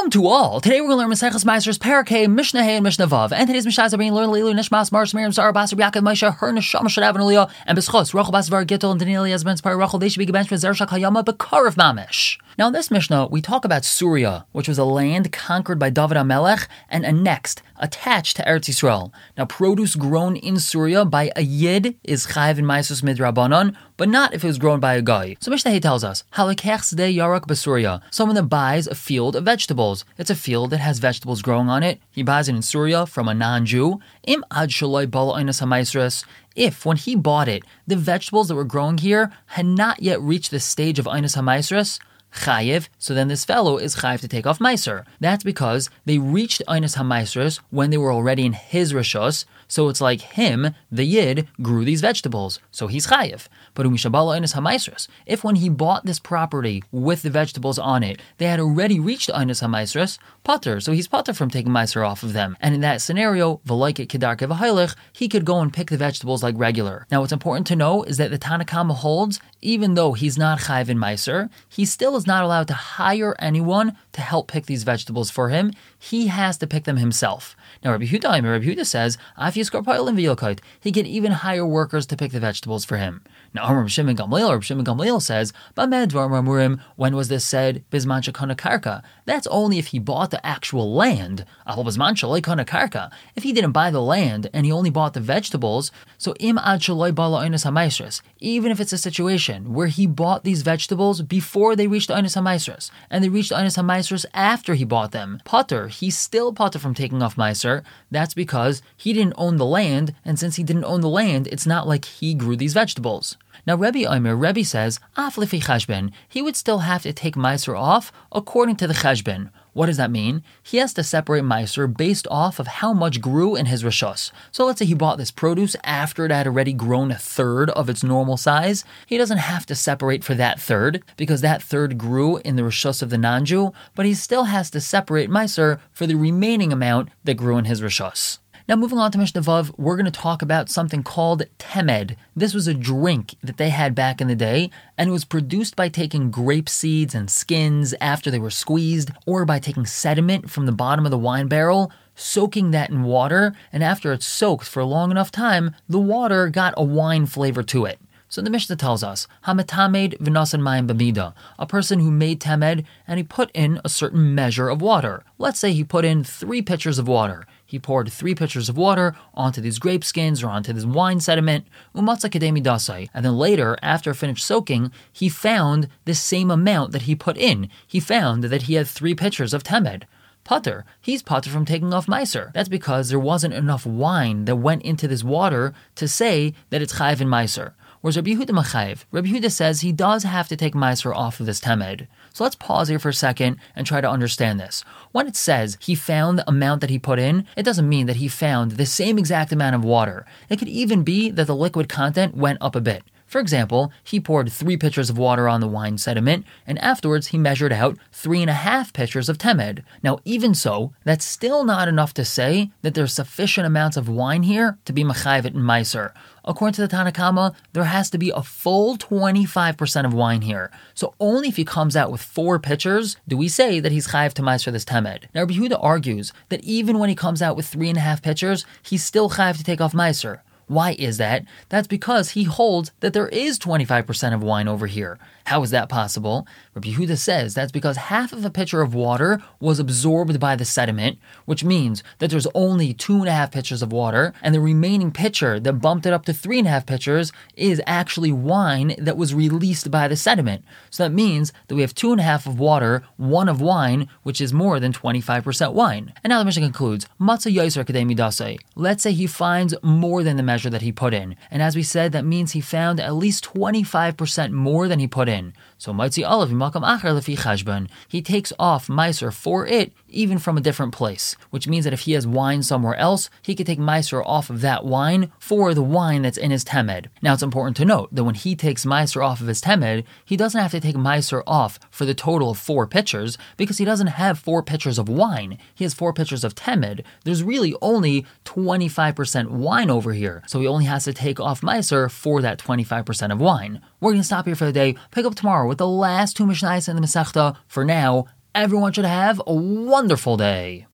Shalom to all. Today we're going to learn Maseches Maasros Parakeh, Mishnah Hey, and Mishnah Vav. And today's Mishnahs are being learned Leilu Nishmas Mars Miriam Sarah Basar Yaakov Moshe Her Neshama Shadav and Uliyah and Beschos Rachel Basvar Gittel and Daniel Yazben Spar Rachel. They should be gebenched with Zershak Hayama Bekarav Mamish. Now in this Mishnah we talk about Surya, which was a land conquered by David HaMelech and annexed, attached to Eretz Yisrael. Now produce grown in Surya by a Yid is Chayiv in Maisus Midrabanan, but not if it was grown by a guy. So Mishnah Hey tells us, Halakech Sdei Yarak B'Surya, someone that buys a field of vegetables. It's a field that has vegetables growing on it. He buys it in Surya from a non-Jew. Im ad shaloi bala einas hamaisros. If, when he bought it, the vegetables that were growing here had not yet reached the stage of einas hamaisros, chayiv, so then this fellow is chayiv to take off meiser. That's because they reached einas hamaisros when they were already in his rishos, so it's like him, the Yid, grew these vegetables, so he's chayiv. But umishabala einas hamaisros, if when he bought this property with the vegetables on it, they had already reached einas hamaisros, pater, so he's pater from taking meiser off of them. And in that scenario, v'loik it kedarke v'hailich, he could go and pick the vegetables like regular. Now what's important to know is that the Tanna Kama holds, even though he's not chayiv in meiser, he still is not allowed to hire anyone to help pick these vegetables for him. He has to pick them himself. Now Rabbi Yehuda says, he can even hire workers to pick the vegetables for him. Now Rabbi Shimon Gamliel says, when was this said? Bizman shekana karka. That's only if he bought the actual land. If he didn't buy the land and he only bought the vegetables, so im ad shaloi bala einas hamaisros, even if it's a situation where he bought these vegetables before they reached einas hamaisros, and they reached einas hamaisros after he bought them, pater, he's still pater from taking off meiser. That's because he didn't own the land, and since he didn't own the land, it's not like he grew these vegetables. Now Rebbe says, af lefi cheshben, he would still have to take meiser off according to the cheshben. What does that mean? He has to separate meiser based off of how much grew in his rishos. So let's say he bought this produce after it had already grown a third of its normal size. He doesn't have to separate for that third, because that third grew in the rishos of the non-Jew, but he still has to separate meiser for the remaining amount that grew in his rishos. Now moving on to Mishnah Vav, we're going to talk about something called temed. This was a drink that they had back in the day, and it was produced by taking grape seeds and skins after they were squeezed, or by taking sediment from the bottom of the wine barrel, soaking that in water, and after it's soaked for a long enough time, the water got a wine flavor to it. So the Mishnah tells us, Hametamed v'nasan mayim b'mida, a person who made temed and he put in a certain measure of water. Let's say he put in 3 pitchers of water. He poured 3 pitchers of water onto these grape skins or onto this wine sediment, umatza kedemi dasai, and then later, after finished soaking, he found the same amount that he put in. He found that he had 3 pitchers of temed. Pater, he's pater from taking off meiser. That's because there wasn't enough wine that went into this water to say that it's chayiv in meiser. Whereas Rabbi Yehuda machayiv, Rabbi Yehuda says he does have to take meiser off of this temed. So let's pause here for a second and try to understand this. When it says he found the amount that he put in, it doesn't mean that he found the same exact amount of water. It could even be that the liquid content went up a bit. For example, he poured 3 pitchers of water on the wine sediment, and afterwards he measured out 3.5 pitchers of temed. Now, even so, that's still not enough to say that there's sufficient amounts of wine here to be mechayiv in meiser. According to the Tanna Kama, there has to be a full 25% of wine here. So only if he comes out with 4 pitchers do we say that he's chayiv to meiser this temed. Now, Rabbi Yehuda argues that even when he comes out with 3.5 pitchers, he's still chayiv to take off meiser. Why is that? That's because he holds that there is 25% of wine over here. How is that possible? Rabbi Yehuda says that's because half of a pitcher of water was absorbed by the sediment, which means that there's only 2.5 pitchers of water, and the remaining pitcher that bumped it up to 3.5 pitchers is actually wine that was released by the sediment. So that means that we have 2.5 of water, 1 of wine, which is more than 25% wine. And now the Mishnah concludes, Matzah Yaiser Kedei Midasei. Let's say he finds more than the measure that he put in. And as we said, that means he found at least 25% more than he put in. So Maitzi Olav Makam Acher Lefi Chashban. He takes off meiser for it, even from a different place. Which means that if he has wine somewhere else, he could take meiser off of that wine for the wine that's in his temed. Now it's important to note that when he takes meiser off of his temed, he doesn't have to take meiser off for the total of 4 pitchers, because he doesn't have 4 pitchers of wine. He has 4 pitchers of temed. There's really only 25% wine over here. So he only has to take off meiser for that 25% of wine. We're going to stop here for the day, pick up tomorrow with the last 2 Mishnayos in the Masechta. For now, everyone should have a wonderful day.